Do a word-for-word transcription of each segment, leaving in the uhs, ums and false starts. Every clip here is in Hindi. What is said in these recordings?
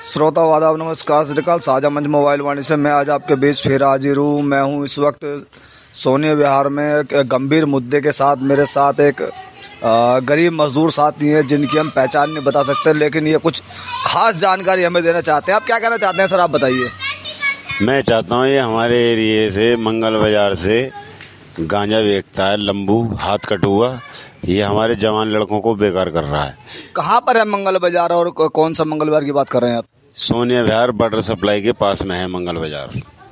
श्रोता आदाब, नमस्कार, श्रीकाल। साझा मंच मोबाइल वाणी से मैं आज आपके बीच फिर हाजिर हूँ। मैं हूँ इस वक्त सोनिया विहार में एक गंभीर मुद्दे के साथ। मेरे साथ एक गरीब मजदूर साथी हैं जिनकी हम पहचान नहीं बता सकते, लेकिन ये कुछ खास जानकारी हमें देना चाहते हैं। आप क्या कहना चाहते हैं सर, आप बताइए। मैं चाहता हूँ ये हमारे एरिए से मंगल बाजार से गांजा बेचता है लंबू, हाथ कटुआ, ये हमारे जवान लड़कों को बेकार कर रहा है। कहाँ पर है मंगल बाजार और कौन सा मंगल बाजार की बात कर रहे हैं आप? सोनिया विहार वाटर सप्लाई के पास में है मंगल बाजार।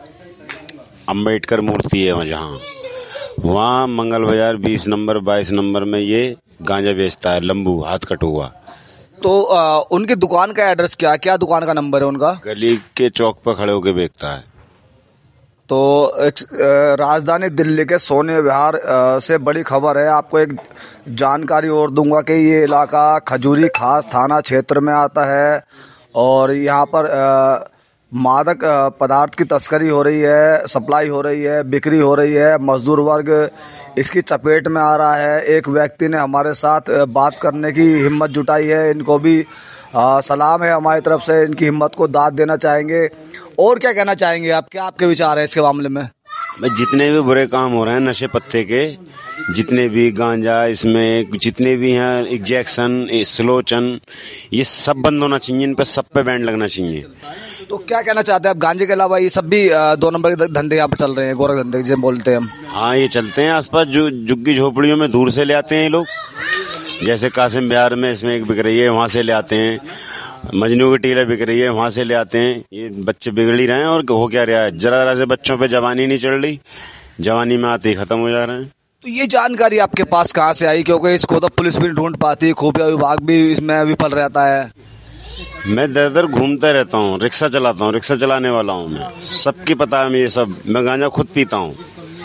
अम्बेडकर मूर्ति है वहाँ, जहाँ वहाँ मंगल बाजार बीस नंबर बाईस नंबर में ये गांजा बेचता है लंबू, हाथ कटुआ। तो आ, उनकी दुकान का एड्रेस क्या क्या दुकान का नंबर है उनका? गली के चौक पर खड़े होकर बेचता है। तो राजधानी दिल्ली के सोनिया विहार से बड़ी खबर है। आपको एक जानकारी और दूंगा कि ये इलाका खजूरी खास थाना क्षेत्र में आता है और यहाँ पर मादक पदार्थ की तस्करी हो रही है, सप्लाई हो रही है, बिक्री हो रही है। मजदूर वर्ग इसकी चपेट में आ रहा है। एक व्यक्ति ने हमारे साथ बात करने की हिम्मत जुटाई है। इनको भी आ, सलाम है हमारी तरफ से। इनकी हिम्मत को दाद देना चाहेंगे। और क्या कहना चाहेंगे आप, क्या आपके विचार है इसके मामले में? जितने भी बुरे काम हो रहे हैं नशे पत्ते के, जितने भी गांजा इसमें जितने भी हैं, इंजेक्शन, स्लोचन, ये सब बंद होना चाहिए। इन पर सब पे बैन लगना चाहिए। तो क्या कहना चाहते हैं आप, गांजे के अलावा ये सब भी दो नंबर के धंधे यहाँ पर चल रहे हैं, गोरख धंधे जिसे बोलते हैं हम? हाँ, ये चलते हैं आसपास, जो झुग्गी झोपड़ियों में दूर से ले आते हैं ये लोग। जैसे कासिम बिहार में इसमें एक बिक रही है, वहाँ से ले आते हैं। मजनू की टीला बिक रही है, वहाँ से ले आते हैं। ये बच्चे बिगड़ ही रहे हैं। और हो क्या रहा है, जरा जरा से बच्चों पे जवानी नहीं चढ़ रही, जवानी में आते ही खत्म हो जा रहे हैं। तो ये जानकारी आपके पास कहाँ से आई? क्योंकि इसको तो पुलिस भी ढूंढ पाती है, खुफिया विभाग भी इसमें विफल रहता है। मैं दर दर घूमता रहता हूँ, रिक्शा चलाता हूँ, रिक्शा चलाने वाला हूँ मैं। सबकी पता है ये सब। मैं गांजा खुद पीता हूँ।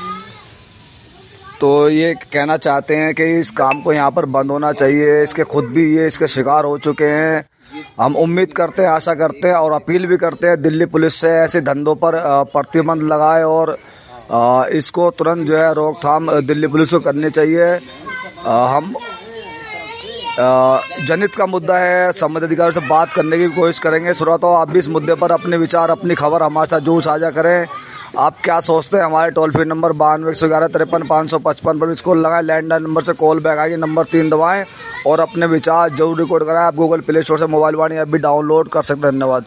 तो ये कहना चाहते हैं कि इस काम को यहाँ पर बंद होना चाहिए। इसके खुद भी ये इसके शिकार हो चुके हैं। हम उम्मीद करते हैं, आशा करते हैं और अपील भी करते हैं दिल्ली पुलिस से ऐसे धंधों पर प्रतिबंध लगाए और इसको तुरंत जो है रोकथाम दिल्ली पुलिस को करनी चाहिए। हम जनहित का मुद्दा है, संबंधित अधिकारियों से बात करने की कोशिश करेंगे। श्रोताओं, आप भी इस मुद्दे पर अपने विचार, अपनी खबर हमारे साथ जरूर साझा करें। आप क्या सोचते हैं? हमारे टोल फ्री नंबर बानवे एक सौ ग्यारह तिरपन पाँच सौ पचपन पर इसको लगाएं। लैंडलाइन नंबर से कॉल बैक आएगी, नंबर तीन दबाएं और अपने विचार जरूर रिकॉर्ड कराएं। आप गूगल प्ले स्टोर से मोबाइल वाणी ऐप भी डाउनलोड कर सकते हैं। धन्यवाद।